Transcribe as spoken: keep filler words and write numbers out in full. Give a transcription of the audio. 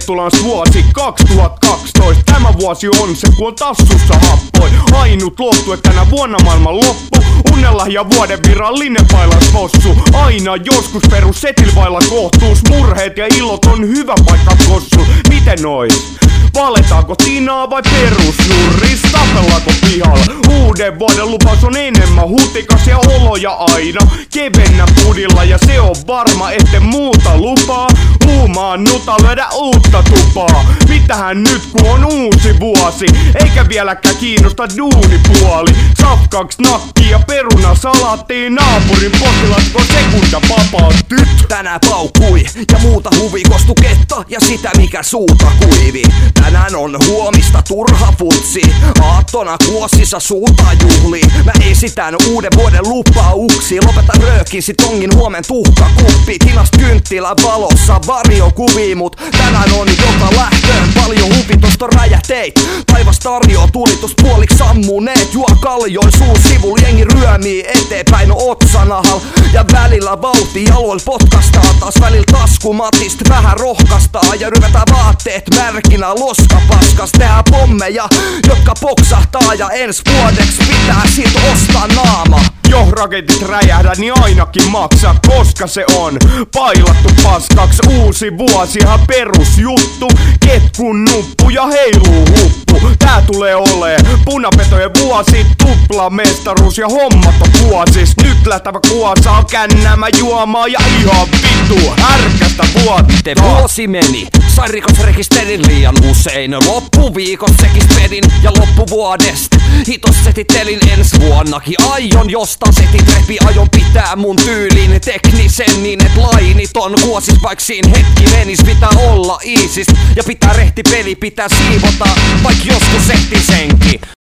vuosi kaksituhattakaksitoista. Tämä vuosi on se, kun on tassussa happoi. Ainut lohtu, että tänä vuonna maailman loppu. Unnelahja vuoden virallinen bailauspossu. Aina joskus perus setil vailla kohtuus. Murheet ja illot on hyvä paikka kossu. Miten ois? Valetaanko tinaa vai perusnurris? Tapellaanko pihalla? Uuden vuoden lupaus on enemmän hutikas ja oloja aina. Kevennä pudilla ja se on varma, ette muuta lupaa. Huumaan nuta löydä uutta tupaa. Mitähän nyt kun on uusi vuosi? Eikä vieläkään kiinnosta duunipuoli. Safkaks nakki ja peruna salaattiin. Naapurin potilatko sekunda vapaasti. Tänään paukkui ja muuta huvikostuketta ja sitä mikä suuta kuivi. Tänään on huomista turha futsi. Aattona kuosissa suuntaa juhli. Mä esitän uuden vuoden lupauksi. Lopeta röökin sit ongin huomen tuhkakuppi. Tilast kynttilä valossa varjokuvii. Mut tänään on joka lähtöön paljon huvitosta räjähteit. Taivas tarjoaa tulitus puoliksi sammuneet. Juo kaljoin suun sivulla jengi ryömii eteenpäin otsanahal. Ja välillä vauhti jaloil potkastaa. Taas välillä taskumatist vähän rohkastaa. Ja ryvetään vaatteet märkinä loskapaskas. Tehdään pommeja, jotka poksahtaa. Ja ens vuodeks pitää sit ostaa naama. Jo raketit räjähdä, niin ainakin maksa, koska se on pailattu paskaks. Uusi vuosihan perusjuttu. Ketkun nuppu ja heiluu huppu. Tää tulee olee punapetojen vuosi. Tuplamestaruus ja hommat on vuosis. Nyt lähtävä kuosaa kännämä juomaa ja ihan vittu härkästä vuotta. Miten vuosi meni? Sain rikosrekisterin liian usein. Loppuviikot sekispedin ja loppuvuodest hitos setitelin ens vuonnakin. Aion jostain setit repi, aion pitää mun tyylin teknisen niin et lainit on kuosis. Vaik siin hetki menis, pitää olla iisis ja pitää rehti peli, pitää siivota vaik joskus ehti senki.